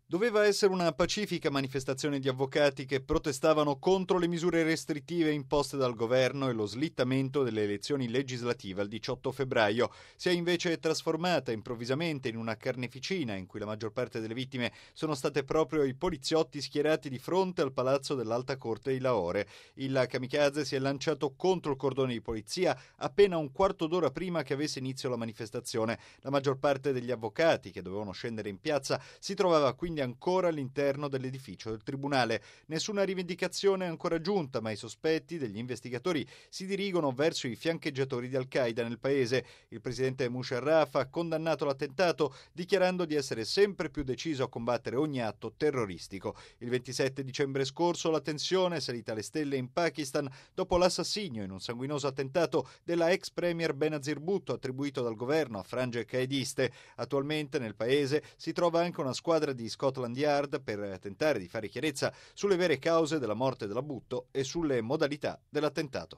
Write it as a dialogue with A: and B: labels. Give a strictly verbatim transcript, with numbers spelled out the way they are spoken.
A: Doveva essere una pacifica manifestazione di avvocati che protestavano contro le misure restrittive imposte dal governo e lo slittamento delle elezioni legislative al diciotto febbraio. Si è invece trasformata improvvisamente in una carneficina in cui la maggior parte delle vittime sono state proprio i poliziotti schierati di fronte al palazzo dell'Alta Corte di Lahore. Il kamikaze si è lanciato contro il cordone di polizia appena un quarto d'ora prima che avesse inizio la manifestazione. La maggior parte degli avvocati che dovevano scendere in piazza si trovava quindi ancora all'interno dell'edificio del tribunale. Nessuna rivendicazione è ancora giunta, ma i sospetti degli investigatori si dirigono verso i fiancheggiatori di Al-Qaeda nel paese. Il presidente Musharraf ha condannato l'attentato, dichiarando di essere sempre più deciso a combattere ogni atto terroristico. Il ventisette dicembre scorso la tensione è salita alle stelle in Pakistan dopo l'assassinio in un sanguinoso attentato della ex premier Benazir Bhutto, attribuito dal governo a frange qaediste. Attualmente nel paese si trova anche una squadra di Scotland Yard per tentare di fare chiarezza sulle vere cause della morte della Bhutto e sulle modalità dell'attentato.